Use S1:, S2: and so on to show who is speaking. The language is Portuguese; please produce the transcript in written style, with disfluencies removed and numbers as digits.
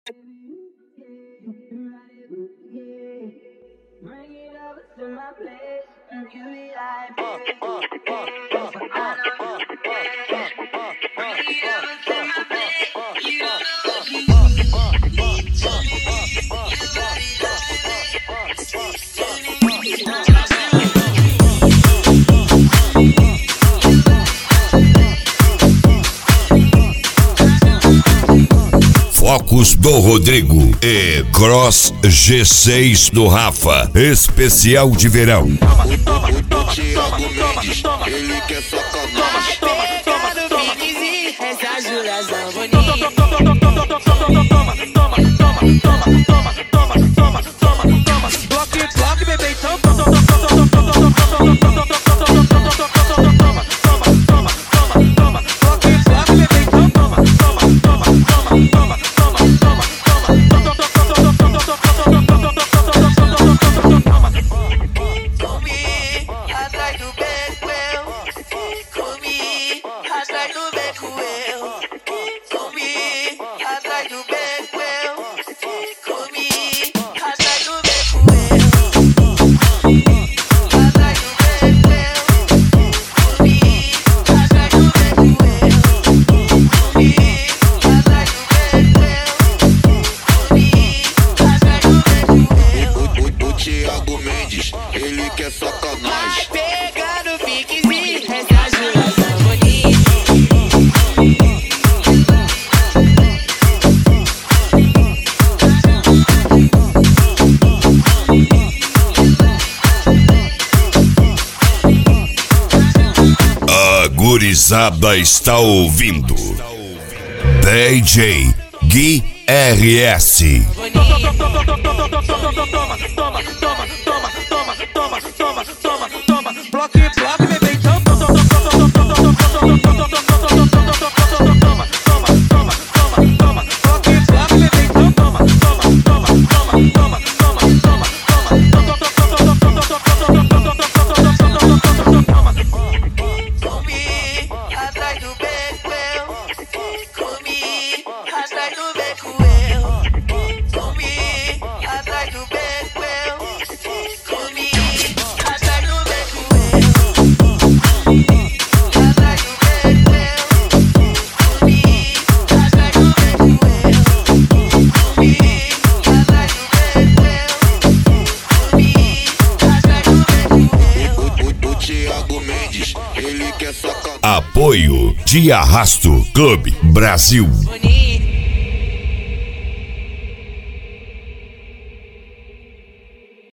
S1: Focus do Rodrigo e Cross G6 do Rafa, especial de verão.
S2: O Thiago Mendes, ele quer sacanagem.
S3: Pega no piquezinho, essa Júlia Zamboni. Bloque, bebê, então
S2: o Thiago Mendes, ele quer sacanagem.
S3: pega no piquezinho, essa Júlia Zamboni.
S1: A gurizada está ouvindo DJ Gui RS.
S3: Bloque, bebê, então
S2: O Thiago Mendes, ele quer sacanagem.
S1: Apoio de Arrasto Clube Brasil.
S3: Zamboni.